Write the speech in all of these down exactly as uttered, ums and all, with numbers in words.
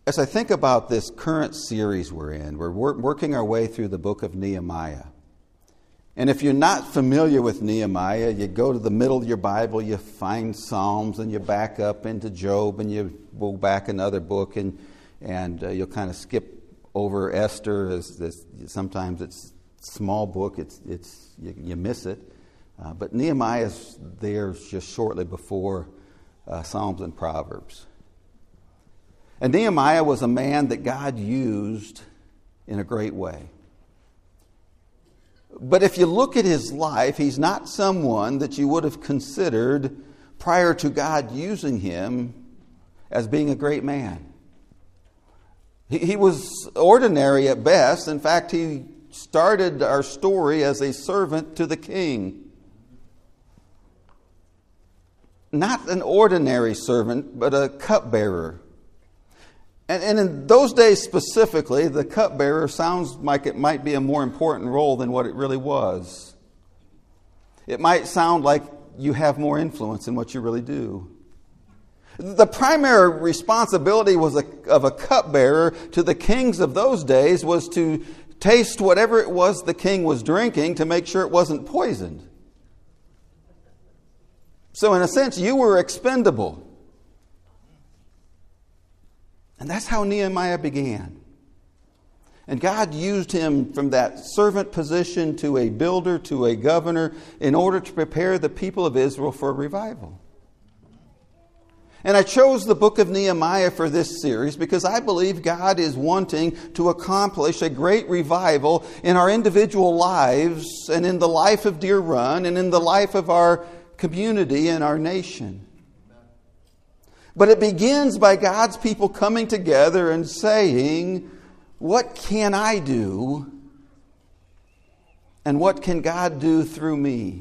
as I think about this current series we're in, we're wor- working our way through the book of Nehemiah. And if you're not familiar with Nehemiah, you go to the middle of your Bible, you find Psalms, and you back up into Job, and you go back another book, and and uh, you'll kind of skip over Esther. As, as sometimes it's a small book, it's it's you, you miss it. Uh, but Nehemiah's there just shortly before uh, Psalms and Proverbs. And Nehemiah was a man that God used in a great way. But if you look at his life, he's not someone that you would have considered prior to God using him as being a great man. He, he was ordinary at best. In fact, he started our story as a servant to the king. Not an ordinary servant, but a cupbearer. And, and in those days specifically, the cupbearer sounds like it might be a more important role than what it really was. It might sound like you have more influence than what you really do. The primary responsibility was a, of a cupbearer to the kings of those days was to taste whatever it was the king was drinking to make sure it wasn't poisoned. So in a sense, you were expendable. And that's how Nehemiah began. And God used him from that servant position to a builder, to a governor, in order to prepare the people of Israel for a revival. And I chose the book of Nehemiah for this series because I believe God is wanting to accomplish a great revival in our individual lives and in the life of Deer Run and in the life of our community and our nation. But it begins by God's people coming together and saying, what can I do? And what can God do through me?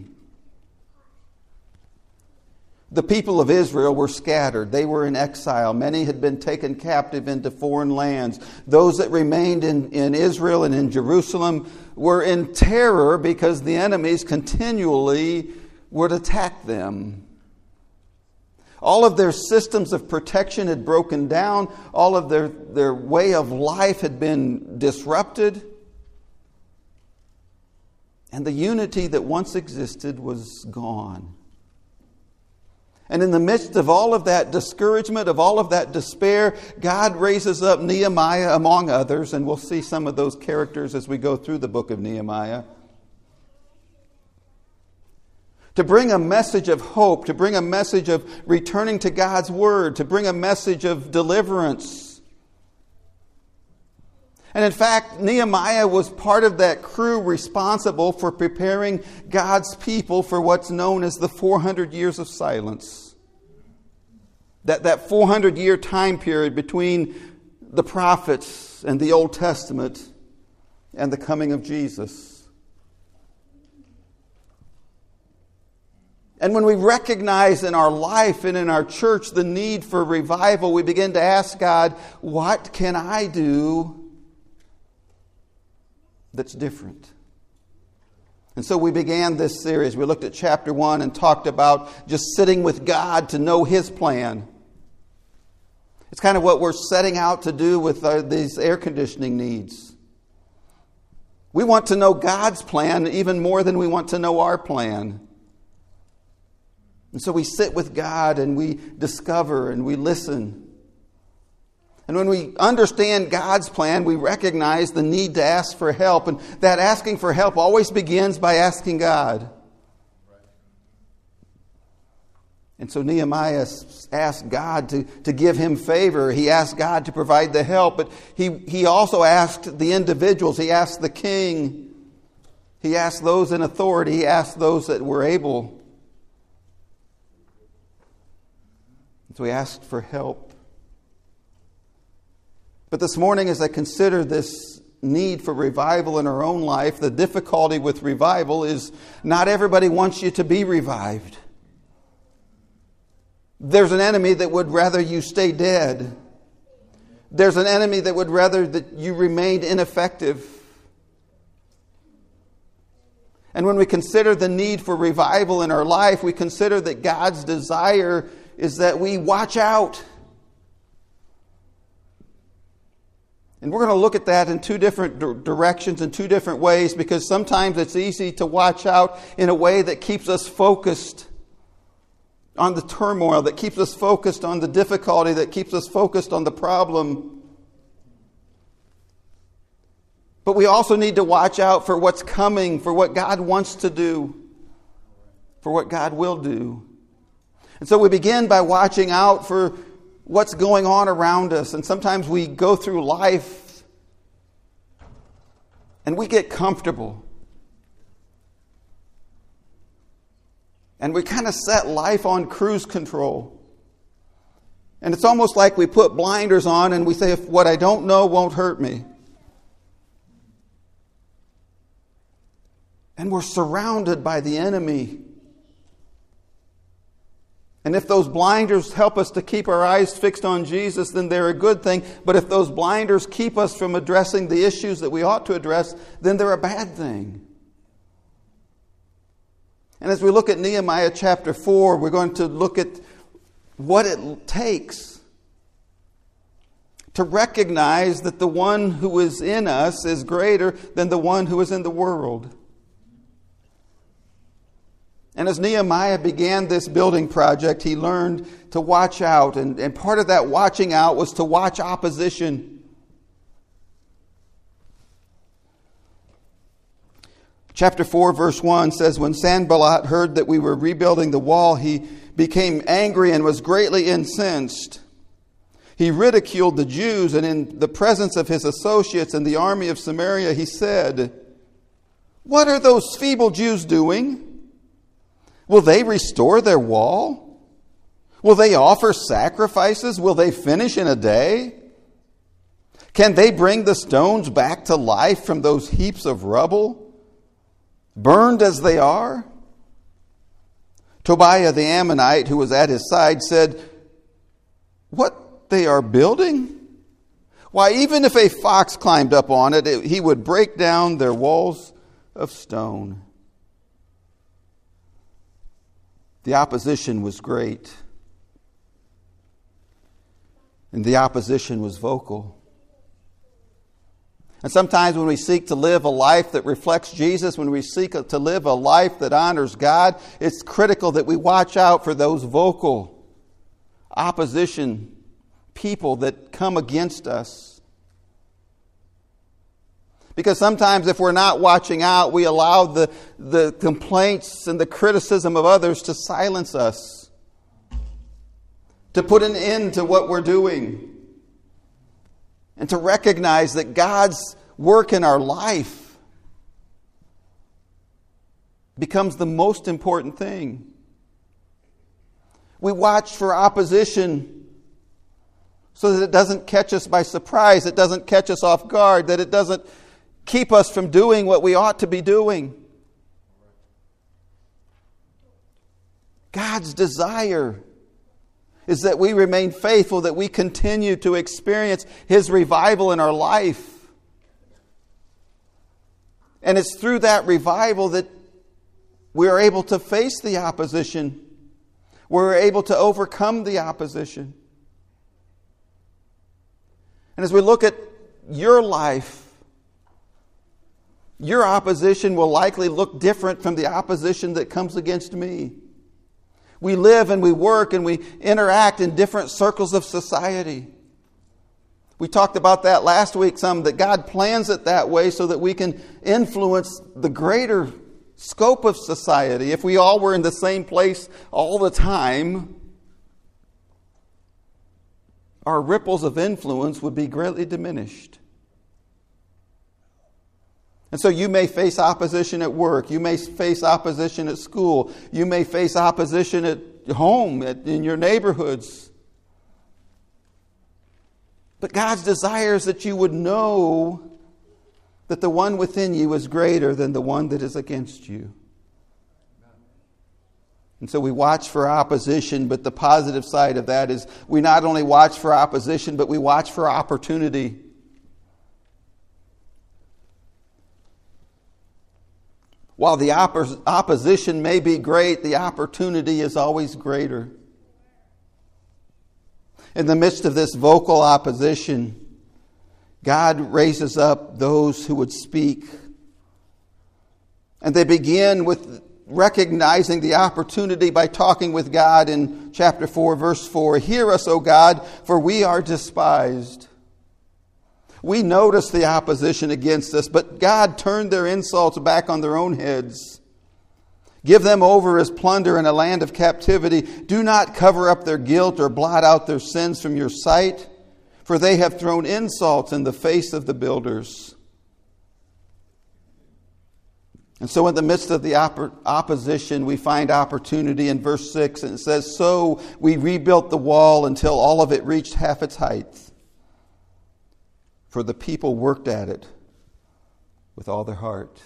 The people of Israel were scattered. They were in exile. Many had been taken captive into foreign lands. Those that remained in, in Israel and in Jerusalem were in terror because the enemies continually would attack them. All of their systems of protection had broken down. All of their, their way of life had been disrupted. And the unity that once existed was gone. And in the midst of all of that discouragement, of all of that despair, God raises up Nehemiah among others. And we'll see some of those characters as we go through the book of Nehemiah. To bring a message of hope, to bring a message of returning to God's Word, to bring a message of deliverance. And in fact, Nehemiah was part of that crew responsible for preparing God's people for what's known as the four hundred years of silence. That, that four hundred year time period between the prophets and the Old Testament and the coming of Jesus. And when we recognize in our life and in our church the need for revival, we begin to ask God, what can I do that's different? And so we began this series. We looked at chapter one and talked about just sitting with God to know His plan. It's kind of what we're setting out to do with our, these air conditioning needs. We want to know God's plan even more than we want to know our plan. And so we sit with God and we discover and we listen. And when we understand God's plan, we recognize the need to ask for help. And that asking for help always begins by asking God. And so Nehemiah asked God to, to give him favor. He asked God to provide the help. But he, he also asked the individuals. He asked the king. He asked those in authority. He asked those that were able. So he asked for help. But this morning, as I consider this need for revival in our own life, the difficulty with revival is not everybody wants you to be revived. There's an enemy that would rather you stay dead. There's an enemy that would rather that you remained ineffective. And when we consider the need for revival in our life, we consider that God's desire is that we watch out. And we're going to look at that in two different d- directions, in two different ways, because sometimes it's easy to watch out in a way that keeps us focused on the turmoil, that keeps us focused on the difficulty, that keeps us focused on the problem. But we also need to watch out for what's coming, for what God wants to do, for what God will do. And so we begin by watching out for what's going on around us. And sometimes we go through life and we get comfortable. And we kind of set life on cruise control. And it's almost like we put blinders on and we say, if what I don't know won't hurt me. And we're surrounded by the enemy. And if those blinders help us to keep our eyes fixed on Jesus, then they're a good thing. But if those blinders keep us from addressing the issues that we ought to address, then they're a bad thing. And as we look at Nehemiah chapter four, we're going to look at what it takes to recognize that the one who is in us is greater than the one who is in the world. And as Nehemiah began this building project, he learned to watch out. And, and part of that watching out was to watch opposition. Chapter four, verse one says, when Sanballat heard that we were rebuilding the wall, he became angry and was greatly incensed. He ridiculed the Jews, and in the presence of his associates in the army of Samaria, he said, "What are those feeble Jews doing? Will they restore their wall? Will they offer sacrifices? Will they finish in a day? Can they bring the stones back to life from those heaps of rubble, burned as they are?" Tobiah the Ammonite, who was at his side, said, "What they are building? Why, even if a fox climbed up on it, it he would break down their walls of stone." The opposition was great. And the opposition was vocal. And sometimes when we seek to live a life that reflects Jesus, when we seek to live a life that honors God, it's critical that we watch out for those vocal opposition people that come against us. Because sometimes if we're not watching out, we allow the, the complaints and the criticism of others to silence us, to put an end to what we're doing, and to recognize that God's work in our life becomes the most important thing. We watch for opposition so that it doesn't catch us by surprise, it doesn't catch us off guard, that it doesn't keep us from doing what we ought to be doing. God's desire is that we remain faithful, that we continue to experience His revival in our life. And it's through that revival that we are able to face the opposition. We're able to overcome the opposition. And as we look at your life, your opposition will likely look different from the opposition that comes against me. We live and we work and we interact in different circles of society. We talked about that last week some, that God plans it that way so that we can influence the greater scope of society. If we all were in the same place all the time, our ripples of influence would be greatly diminished. And so you may face opposition at work. You may face opposition at school. You may face opposition at home, at, in your neighborhoods. But God's desire is that you would know that the one within you is greater than the one that is against you. And so we watch for opposition, but the positive side of that is we not only watch for opposition, but we watch for opportunity. While the oppos- opposition may be great, the opportunity is always greater. In the midst of this vocal opposition, God raises up those who would speak. And they begin with recognizing the opportunity by talking with God in chapter four, verse four. Hear us, O God, for we are despised. We notice the opposition against us, but God turned their insults back on their own heads. Give them over as plunder in a land of captivity. Do not cover up their guilt or blot out their sins from your sight, for they have thrown insults in the face of the builders. And so in the midst of the op- opposition, we find opportunity in verse six. And it says, so we rebuilt the wall until all of it reached half its height. For the people worked at it with all their heart.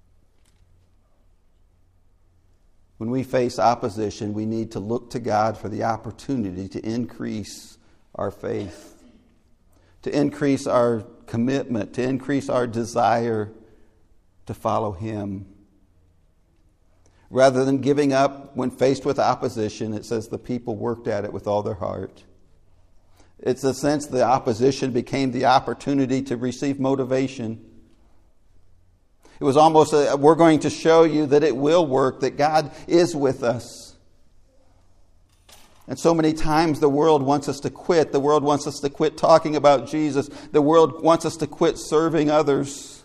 When we face opposition, we need to look to God for the opportunity to increase our faith, to increase our commitment, to increase our desire to follow Him. Rather than giving up when faced with opposition, it says the people worked at it with all their heart. It's a sense the opposition became the opportunity to receive motivation. It was almost, a, we're going to show you that it will work, that God is with us. And so many times the world wants us to quit. The world wants us to quit talking about Jesus. The world wants us to quit serving others.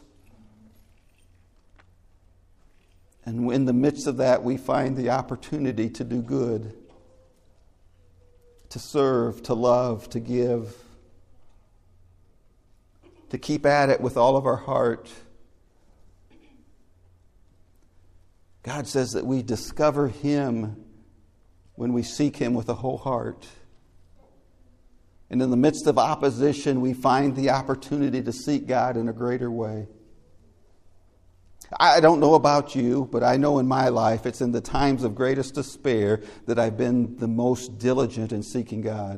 And in the midst of that, we find the opportunity to do good, to serve, to love, to give, to keep at it with all of our heart. God says that we discover Him when we seek Him with a whole heart. And in the midst of opposition, we find the opportunity to seek God in a greater way. I don't know about you, but I know in my life it's in the times of greatest despair that I've been the most diligent in seeking God.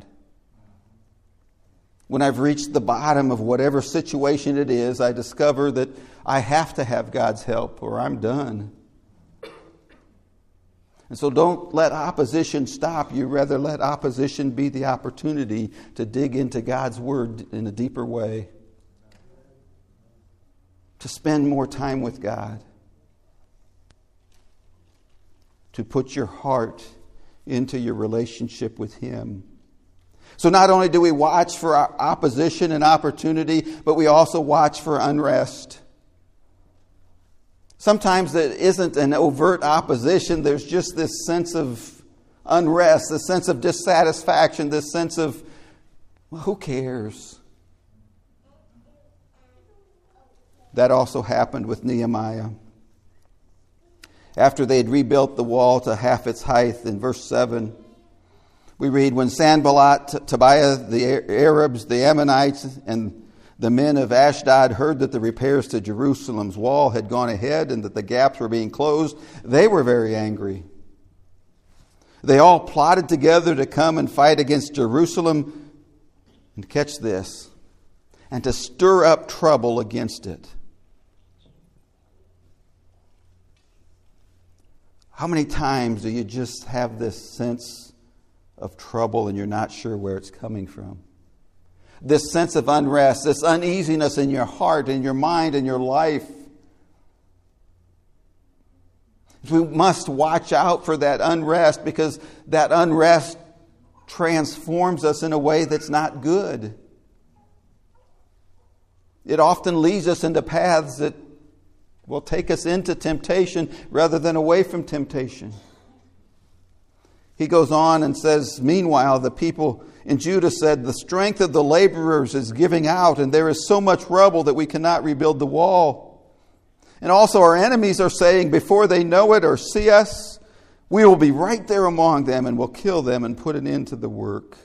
When I've reached the bottom of whatever situation it is, I discover that I have to have God's help or I'm done. And so don't let opposition stop you. Rather, let opposition be the opportunity to dig into God's Word in a deeper way. To spend more time with God. To put your heart into your relationship with Him. So not only do we watch for our opposition and opportunity, but we also watch for unrest. Sometimes there isn't an overt opposition. There's just this sense of unrest, this sense of dissatisfaction, this sense of, well, who cares? That also happened with Nehemiah. After they had rebuilt the wall to half its height, in verse seven, we read, when Sanballat, Tobiah, the Arabs, the Ammonites, and the men of Ashdod heard that the repairs to Jerusalem's wall had gone ahead and that the gaps were being closed, they were very angry. They all plotted together to come and fight against Jerusalem, and catch this, and to stir up trouble against it. How many times do you just have this sense of trouble and you're not sure where it's coming from? This sense of unrest, this uneasiness in your heart, in your mind, in your life. We must watch out for that unrest because that unrest transforms us in a way that's not good. It often leads us into paths that will take us into temptation rather than away from temptation. He goes on and says, meanwhile, the people in Judah said, the strength of the laborers is giving out, and there is so much rubble that we cannot rebuild the wall. And also our enemies are saying, before they know it or see us, we will be right there among them and will kill them and put an end to the work.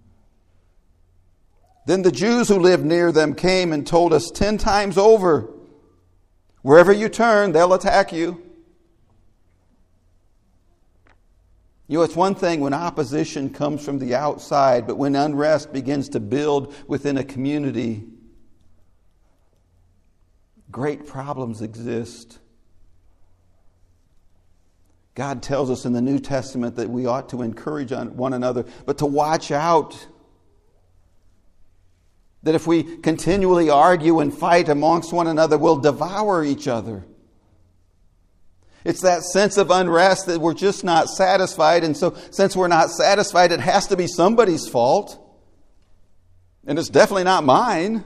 Then the Jews who lived near them came and told us ten times over, wherever you turn, they'll attack you. You know, it's one thing when opposition comes from the outside, but when unrest begins to build within a community, great problems exist. God tells us in the New Testament that we ought to encourage one another, but to watch out That if we continually argue and fight amongst one another, we'll devour each other. It's that sense of unrest that we're just not satisfied. And so since we're not satisfied, it has to be somebody's fault. And it's definitely not mine.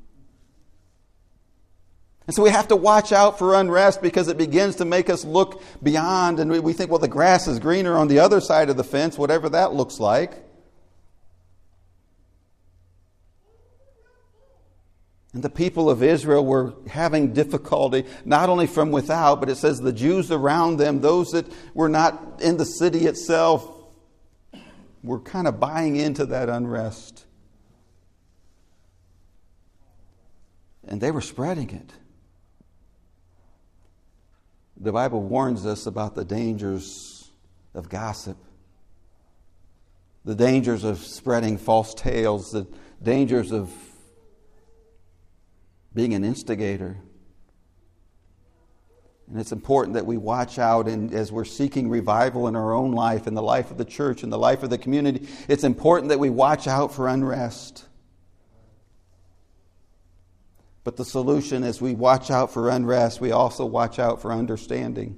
And so we have to watch out for unrest because it begins to make us look beyond. And we, we think, well, the grass is greener on the other side of the fence, whatever that looks like. And the people of Israel were having difficulty, not only from without, but it says the Jews around them, those that were not in the city itself, were kind of buying into that unrest. And they were spreading it. The Bible warns us about the dangers of gossip, the dangers of spreading false tales, the dangers of being an instigator. And it's important that we watch out, and as we're seeking revival in our own life, in the life of the church, in the life of the community, it's important that we watch out for unrest. But the solution, as we watch out for unrest, we also watch out for understanding.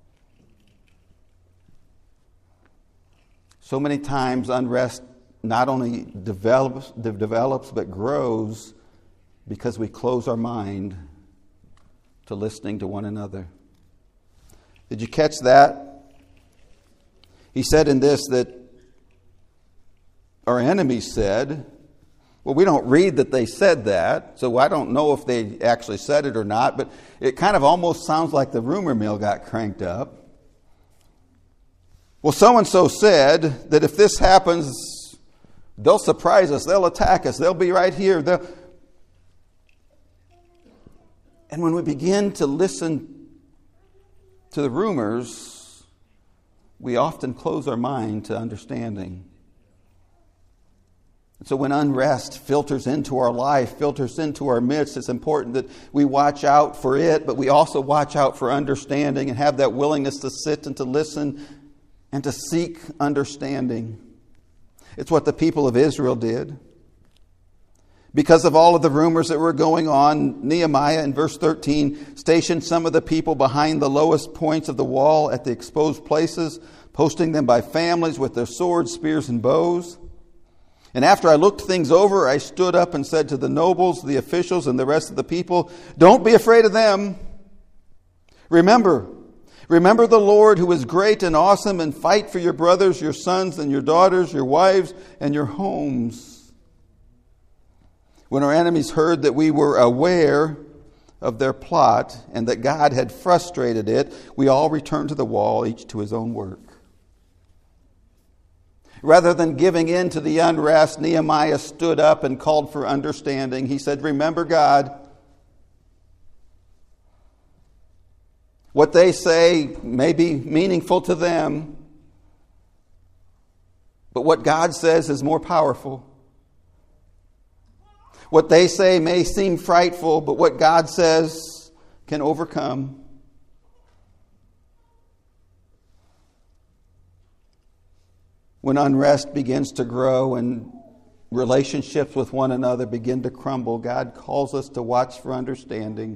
So many times unrest not only develops, develops but grows because we close our mind to listening to one another. Did you catch that? He said in this that our enemies said, well, we don't read that they said that, so I don't know if they actually said it or not, but it kind of almost sounds like the rumor mill got cranked up. Well, so-and-so said that if this happens, they'll surprise us, they'll attack us, they'll be right here. They'll... And when we begin to listen to the rumors, we often close our mind to understanding. So when unrest filters into our life, filters into our midst, it's important that we watch out for it, but we also watch out for understanding and have that willingness to sit and to listen and to seek understanding. It's what the people of Israel did. Because of all of the rumors that were going on, Nehemiah in verse thirteen stationed some of the people behind the lowest points of the wall at the exposed places, posting them by families with their swords, spears, and bows. And after I looked things over, I stood up and said to the nobles, the officials, and the rest of the people, don't be afraid of them. Remember, remember the Lord who is great and awesome, and fight for your brothers, your sons, and your daughters, your wives, and your homes. When our enemies heard that we were aware of their plot and that God had frustrated it, we all returned to the wall, each to his own work. Rather than giving in to the unrest, Nehemiah stood up and called for understanding. He said, remember God. What they say may be meaningful to them, but what God says is more powerful. What they say may seem frightful, but what God says can overcome. When unrest begins to grow and relationships with one another begin to crumble, God calls us to watch for understanding.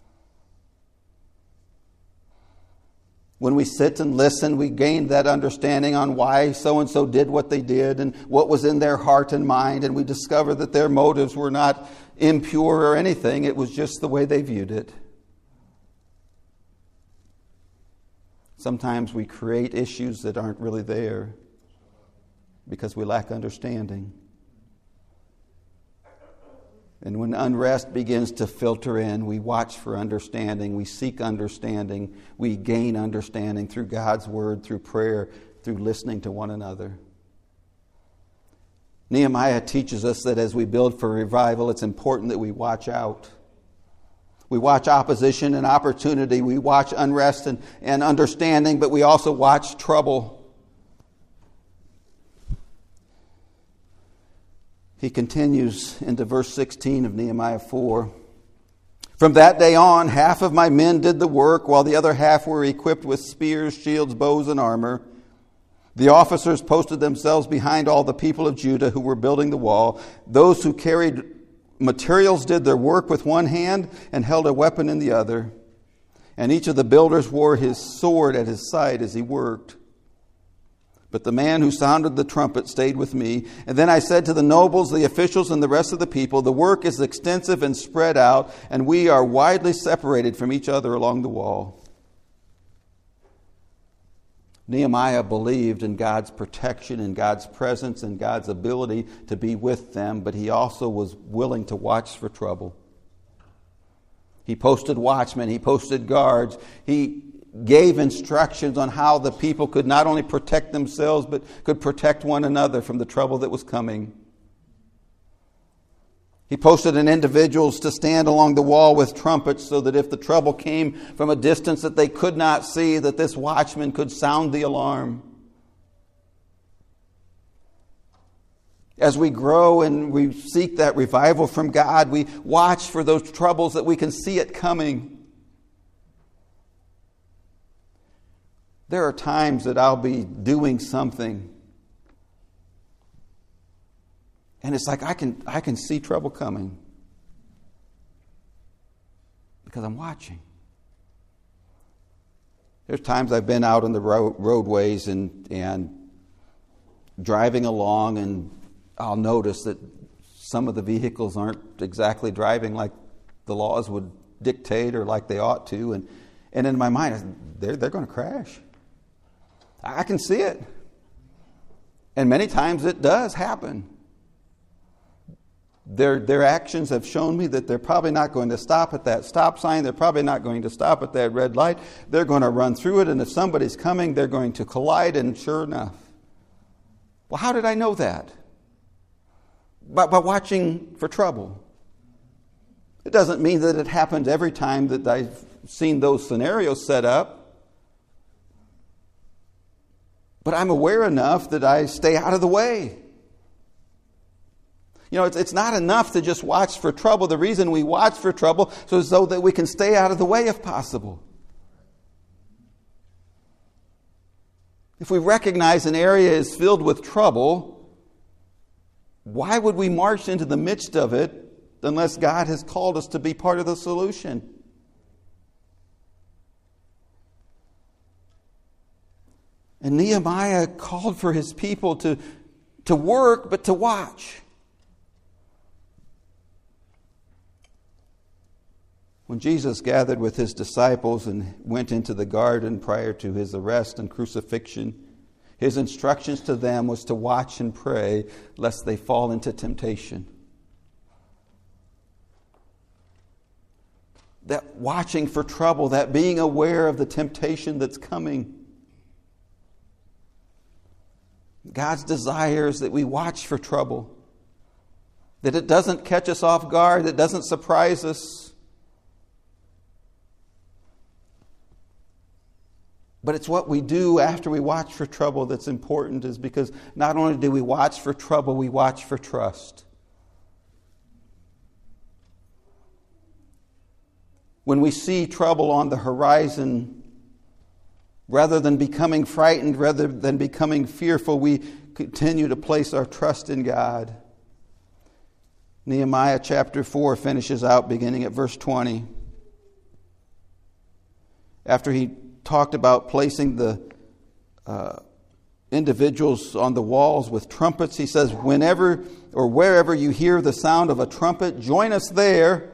When we sit and listen, we gain that understanding on why so-and-so did what they did and what was in their heart and mind, and we discover that their motives were not impure or anything. It was just the way they viewed it. Sometimes we create issues that aren't really there because we lack understanding. And when unrest begins to filter in, we watch for understanding, we seek understanding, we gain understanding through God's Word, through prayer, through listening to one another. Nehemiah teaches us that as we build for revival, it's important that we watch out. We watch opposition and opportunity, we watch unrest and, and understanding, but we also watch trouble. He continues into verse sixteen of Nehemiah four. From that day on, half of my men did the work, while the other half were equipped with spears, shields, bows, and armor. The officers posted themselves behind all the people of Judah who were building the wall. Those who carried materials did their work with one hand and held a weapon in the other. And each of the builders wore his sword at his side as he worked. But the man who sounded the trumpet stayed with me. And then I said to the nobles, the officials, and the rest of the people, the work is extensive and spread out, and we are widely separated from each other along the wall. Nehemiah believed in God's protection and God's presence and God's ability to be with them, but he also was willing to watch for trouble. He posted watchmen, he posted guards, he gave instructions on how the people could not only protect themselves, but could protect one another from the trouble that was coming. He posted in individuals to stand along the wall with trumpets so that if the trouble came from a distance that they could not see, that this watchman could sound the alarm. As we grow and we seek that revival from God, we watch for those troubles that we can see it coming. There are times that I'll be doing something, and it's like I can I can see trouble coming because I'm watching. There's times I've been out on the road, roadways and and driving along, and I'll notice that some of the vehicles aren't exactly driving like the laws would dictate or like they ought to, and and in my mind, they're they're going to crash. I can see it. And many times it does happen. Their, their actions have shown me that they're probably not going to stop at that stop sign. They're probably not going to stop at that red light. They're going to run through it, and if somebody's coming, they're going to collide, and sure enough. Well, how did I know that? By, by watching for trouble. It doesn't mean that it happens every time that I've seen those scenarios set up. But I'm aware enough that I stay out of the way. You know, it's, it's not enough to just watch for trouble. The reason we watch for trouble is so that we can stay out of the way if possible. If we recognize an area is filled with trouble, why would we march into the midst of it unless God has called us to be part of the solution? And Nehemiah called for his people to, to work, but to watch. When Jesus gathered with his disciples and went into the garden prior to his arrest and crucifixion, his instructions to them was to watch and pray lest they fall into temptation. That watching for trouble, that being aware of the temptation that's coming. God's desire is that we watch for trouble, that it doesn't catch us off guard, it doesn't surprise us. But it's what we do after we watch for trouble that's important, is because not only do we watch for trouble, we watch for trust. When we see trouble on the horizon, rather than becoming frightened, rather than becoming fearful, we continue to place our trust in God. Nehemiah chapter four finishes out beginning at verse twenty. After he talked about placing the uh, individuals on the walls with trumpets, he says, whenever or wherever you hear the sound of a trumpet, join us there,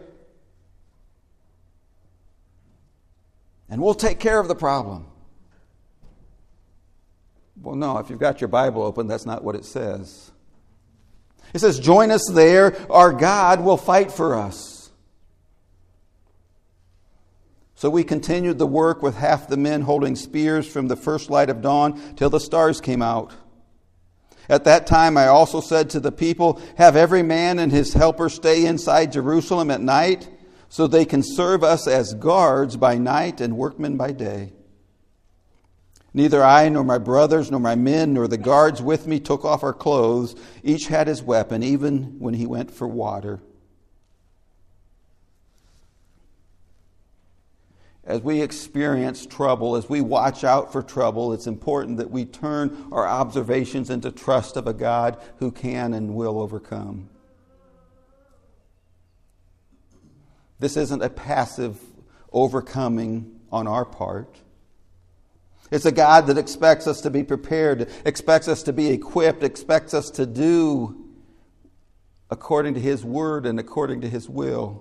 and we'll take care of the problem. Well, no, if you've got your Bible open, that's not what it says. It says, join us there, our God will fight for us. So we continued the work with half the men holding spears from the first light of dawn till the stars came out. At that time I also said to the people, have every man and his helper stay inside Jerusalem at night, so they can serve us as guards by night and workmen by day. Neither I, nor my brothers, nor my men, nor the guards with me took off our clothes. Each had his weapon, even when he went for water. As we experience trouble, as we watch out for trouble, it's important that we turn our observations into trust of a God who can and will overcome. This isn't a passive overcoming on our part. It's a God that expects us to be prepared, expects us to be equipped, expects us to do according to His word and according to His will.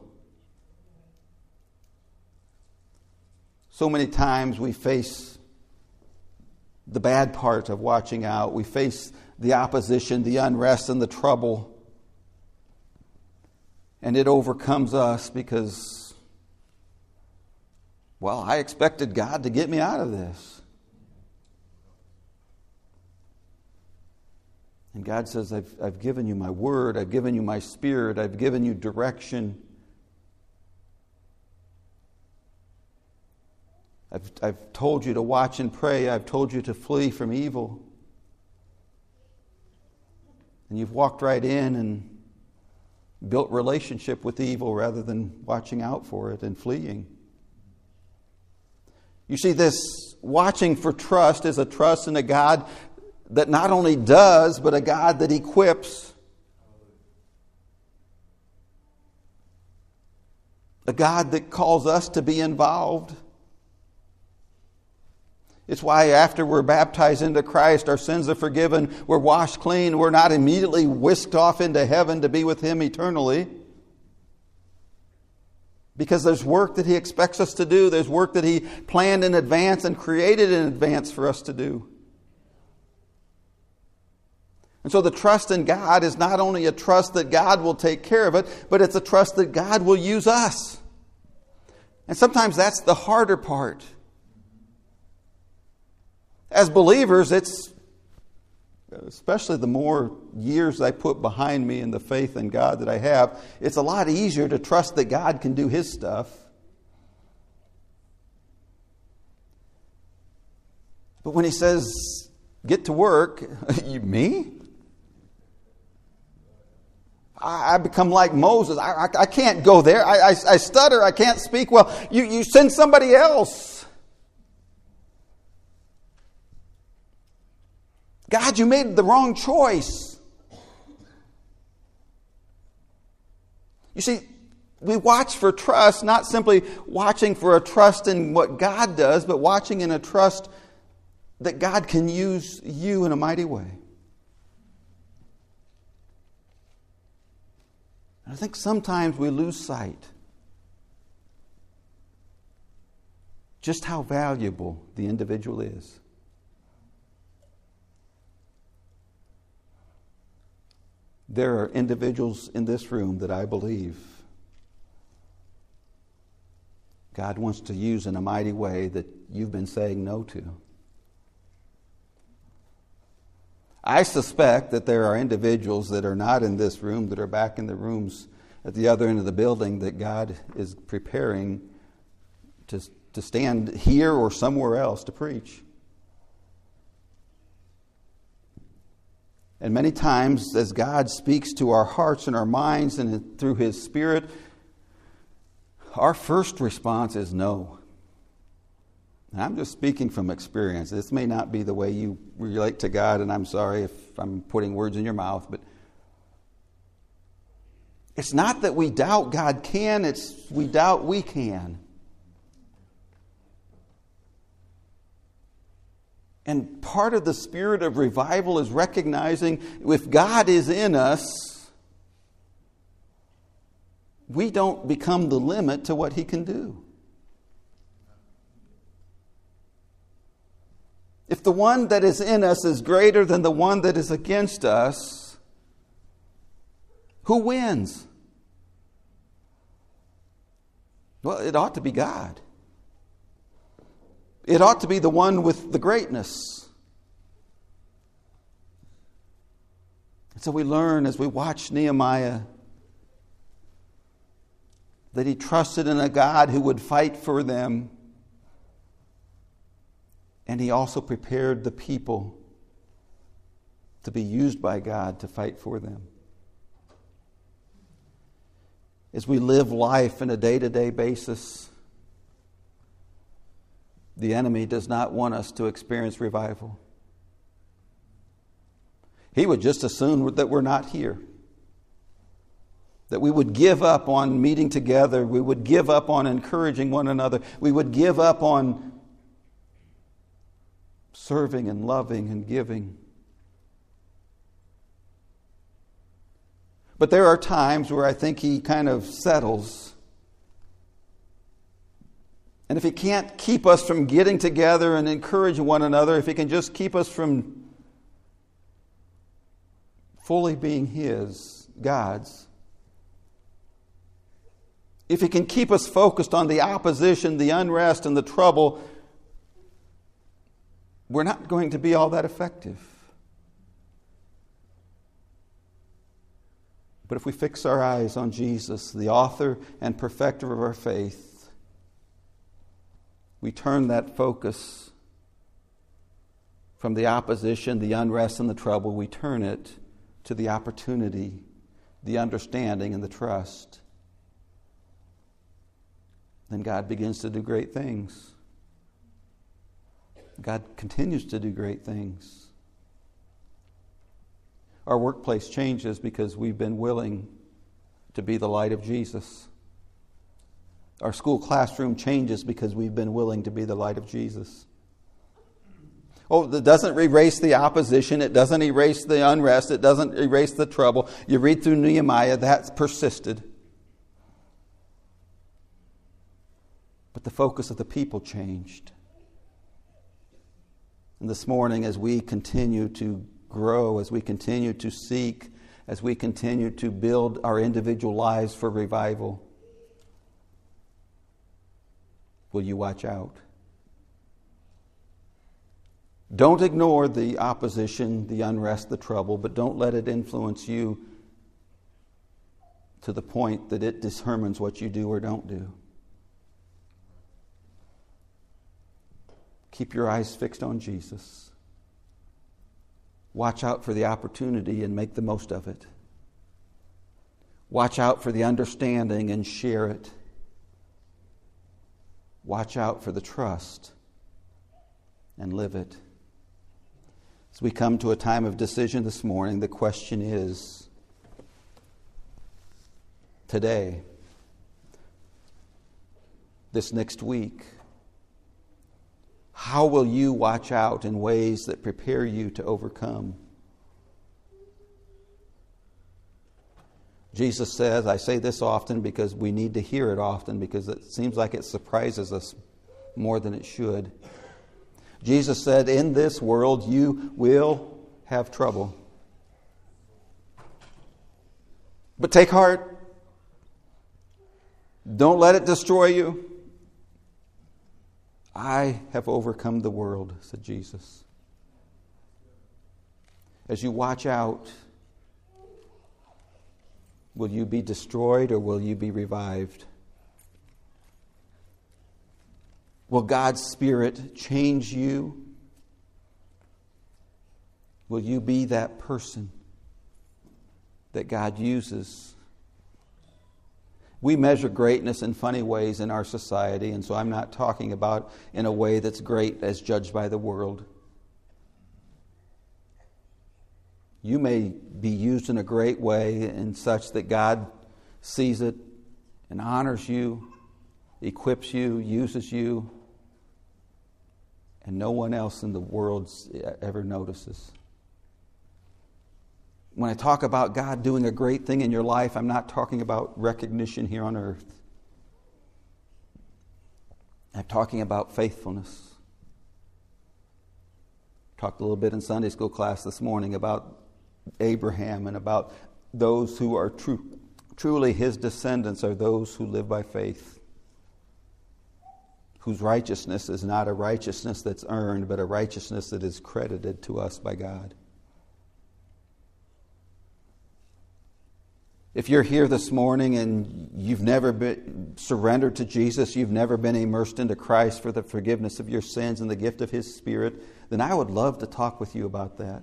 So many times we face the bad part of watching out. We face the opposition, the unrest, and the trouble. And it overcomes us because, well, I expected God to get me out of this. And God says, I've, I've given you my word, I've given you my spirit, I've given you direction. I've, I've told you to watch and pray, I've told you to flee from evil. And you've walked right in and built relationship with evil rather than watching out for it and fleeing. You see, this watching for trust is a trust in a God that not only does, but a God that equips. A God that calls us to be involved. It's why after we're baptized into Christ, our sins are forgiven, we're washed clean, we're not immediately whisked off into heaven to be with Him eternally. Because there's work that He expects us to do, there's work that He planned in advance and created in advance for us to do. And so the trust in God is not only a trust that God will take care of it, but it's a trust that God will use us. And sometimes that's the harder part. As believers, it's, especially the more years I put behind me in the faith in God that I have, it's a lot easier to trust that God can do His stuff. But when He says, get to work, you, me? I, I become like Moses. I, I, I can't go there. I, I, I stutter. I can't speak well. You, you send somebody else. God, you made the wrong choice. You see, we watch for trust, not simply watching for a trust in what God does, but watching in a trust that God can use you in a mighty way. And I think sometimes we lose sight just how valuable the individual is. There are individuals in this room that I believe God wants to use in a mighty way that you've been saying no to. I suspect that there are individuals that are not in this room, that are back in the rooms at the other end of the building, that God is preparing to, to stand here or somewhere else to preach. And many times, as God speaks to our hearts and our minds and through His Spirit, our first response is no. And I'm just speaking from experience. This may not be the way you relate to God, and I'm sorry if I'm putting words in your mouth, but it's not that we doubt God can, it's we doubt we can. And part of the spirit of revival is recognizing if God is in us, we don't become the limit to what He can do. If the one that is in us is greater than the one that is against us, who wins? Well, it ought to be God. It ought to be the one with the greatness. And so we learn as we watch Nehemiah that he trusted in a God who would fight for them. And he also prepared the people to be used by God to fight for them. As we live life on a day-to-day basis, the enemy does not want us to experience revival. He would just assume that we're not here. That we would give up on meeting together. We would give up on encouraging one another. We would give up on serving and loving and giving. But there are times where I think he kind of settles. And if he can't keep us from getting together and encouraging one another, if he can just keep us from fully being his, God's, if he can keep us focused on the opposition, the unrest, and the trouble, we're not going to be all that effective. But if we fix our eyes on Jesus, the author and perfecter of our faith, we turn that focus from the opposition, the unrest, and the trouble, we turn it to the opportunity, the understanding, and the trust. Then God begins to do great things. God continues to do great things. Our workplace changes because we've been willing to be the light of Jesus. Our school classroom changes because we've been willing to be the light of Jesus. Oh, it doesn't erase the opposition. It doesn't erase the unrest. It doesn't erase the trouble. You read through Nehemiah, that's persisted. But the focus of the people changed. And this morning, as we continue to grow, as we continue to seek, as we continue to build our individual lives for revival, will you watch out? Don't ignore the opposition, the unrest, the trouble, but don't let it influence you to the point that it determines what you do or don't do. Keep your eyes fixed on Jesus. Watch out for the opportunity and make the most of it. Watch out for the understanding and share it. Watch out for the trust and live it. As we come to a time of decision this morning, the question is, today, this next week, how will you watch out in ways that prepare you to overcome? Jesus says, I say this often because we need to hear it often because it seems like it surprises us more than it should. Jesus said, in this world you will have trouble. But take heart. Don't let it destroy you. I have overcome the world, said Jesus. As you watch out, will you be destroyed or will you be revived? Will God's Spirit change you? Will you be that person that God uses? We measure greatness in funny ways in our society, and so I'm not talking about in a way that's great as judged by the world. You may be used in a great way in such that God sees it and honors you, equips you, uses you, and no one else in the world ever notices. When I talk about God doing a great thing in your life, I'm not talking about recognition here on earth. I'm talking about faithfulness. Talked a little bit in Sunday school class this morning about Abraham and about those who are true, truly his descendants are those who live by faith, whose righteousness is not a righteousness that's earned, but a righteousness that is credited to us by God. If you're here this morning and you've never been surrendered to Jesus, you've never been immersed into Christ for the forgiveness of your sins and the gift of His Spirit, then I would love to talk with you about that.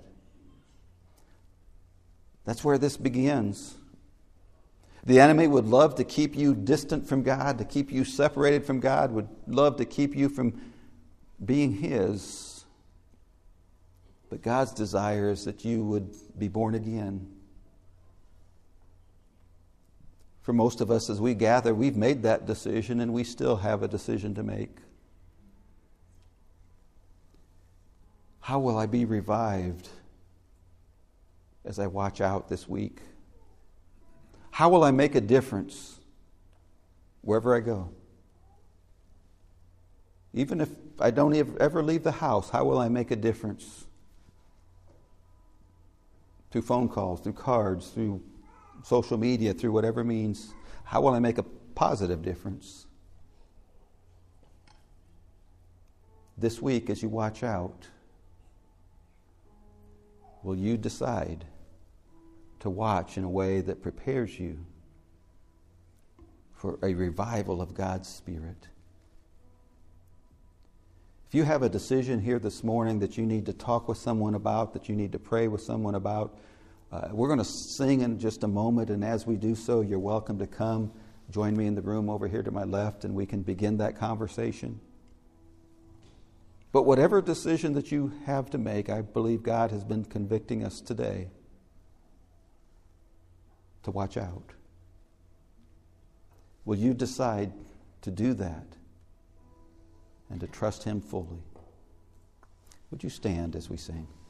That's where this begins. The enemy would love to keep you distant from God, to keep you separated from God, would love to keep you from being His. But God's desire is that you would be born again. For most of us, as we gather, we've made that decision and we still have a decision to make. How will I be revived as I watch out this week? How will I make a difference wherever I go? Even if I don't ever leave the house, how will I make a difference? Through phone calls, through cards, through social media, through whatever means. How will I make a positive difference? This week, as you watch out, will you decide to watch in a way that prepares you for a revival of God's Spirit? If you have a decision here this morning that you need to talk with someone about, that you need to pray with someone about, uh, we're going to sing in just a moment, and as we do so, you're welcome to come join me in the room over here to my left, and we can begin that conversation. But whatever decision that you have to make, I believe God has been convicting us today to watch out. Will you decide to do that and to trust Him fully? Would you stand as we sing?